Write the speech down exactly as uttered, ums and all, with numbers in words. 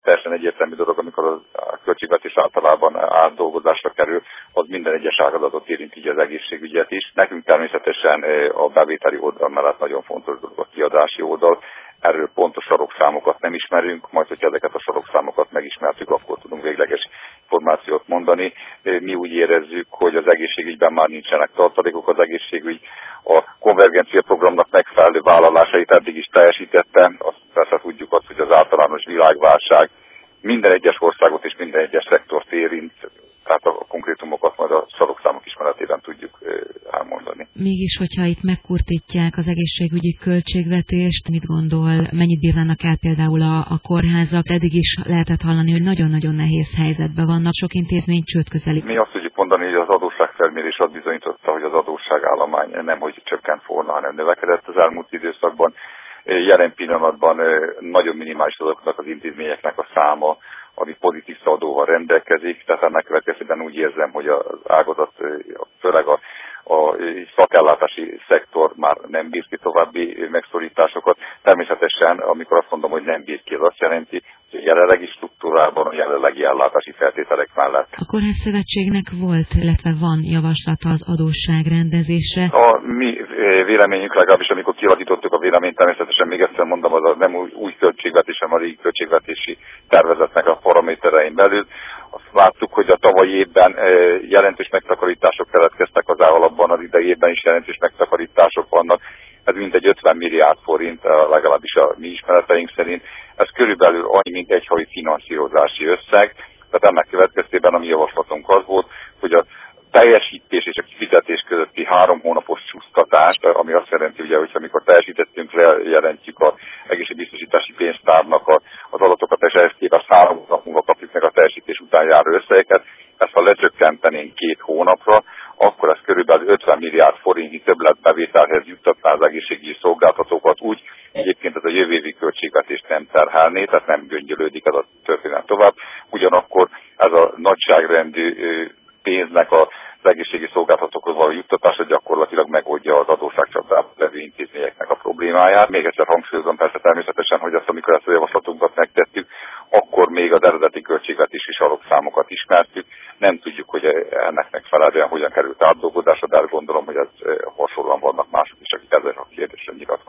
teljesen egyértelmű dolog, amikor a költségvetés általában átdolgozásra kerül, az minden egyes ágazatot érint, így az egészségügyet is. Nekünk természetesen a bevételi oldal mellett nagyon fontos dolog a kiadási oldal. Erről pontos sarokszámokat nem ismerünk, majd hogyha ezeket a sarokszámokat megismertük, akkor tudunk végleges információt mondani. Mi úgy érezzük, hogy az egészségügyben már nincsenek tartalékok, az egészségügy a konvergencia programnak megfelelő vállalásait eddig is teljesítette. Azt persze tudjuk azt, hogy az általános világválság minden egyes országot és minden egyes szektort érint, tehát a konkrétumokat majd a sarokszámok ismeretében tudjuk elmondani. Mégis, hogyha itt megkurtítják az egészségügyi költségvetést, mit gondol, mennyit bírnának el például a, a kórházak? Eddig is lehetett hallani, hogy nagyon-nagyon nehéz helyzetben vannak, sok intézmény csőd közeli. Mi azt tudjuk mondani, hogy az adósságfelmérés azt bizonyította, hogy az adósságállomány nem hogy csökkent volna, hanem növekedett az elmúlt időszakban. Jelen pillanatban nagyon minimális azoknak az intézményeknek a száma, ami pozitív szaldóval rendelkezik, tehát ennek következtében úgy érzem, hogy az ágazat, főleg a, a szakellátási szektor már nem bír ki további megszorításokat. Természetesen, amikor azt mondom, hogy nem bír ki, az azt jelenti, hogy a jelenlegi struktúrában, a jelenlegi ellátási feltételek mellett. A Kórház Szövetségnek volt, illetve van javaslata az adósság rendezésre. A mi véleményünk legalábbis, amikor kialakítottuk a véleményt, természetesen még egyszer mondom, az a nem új, új költségvetés, hanem a régi költségvetési tervezetnek a paraméterein belül. Azt láttuk, hogy a tavalyi évben jelentős megtakarítások keletkeztek az alapban, az idei évben is jelentős megtakarítások vannak. Ez mintegy ötven milliárd forint, legalábbis a mi ismereteink szerint. Ez körülbelül annyi, mint egy havi finanszírozási összeg. Tehát ennek következtében a mi javaslatunk az volt, hogy a teljesítés és a kifizetés közötti három hónapos csúsztatást, ami azt jelenti, ugye, hogy amikor teljesítettünk, lejelentjük az egészségbiztosítási pénztárnak az adatokat, és ehhez képest három hónap múlva kapjuk meg a teljesítés után járó összegeket. Ezt ha lecsökkentenénk két hónapra, akkor ez körülbelül ötven milliárd forintnyi többletbevételhez juttatná az egészségügyi szolgáltatókat úgy, egyébként ez a jövő évi költségvetést nem terhelné, tehát nem göngyölődik ez a történet tovább. Ugyanakkor ez a nagyságrendű pénznek az egészségügyi szolgáltatókhoz való juttatása gyakorlatilag megoldja az adósságcsapdában levő intézményeknek a problémáját. Még egyszer hangsúlyozom persze természetesen, hogy azt, amikor ezt a javaslatunkat megtettük, akkor még az eredeti költségvetési sarokszámokat ismertük. Nem tudjuk, hogy ennek megfelelően hogyan került átdolgozásra, de gondolom, hogy ez hasonlóan vannak mások is, akik ezzel a kérdésre nyilatkoznak.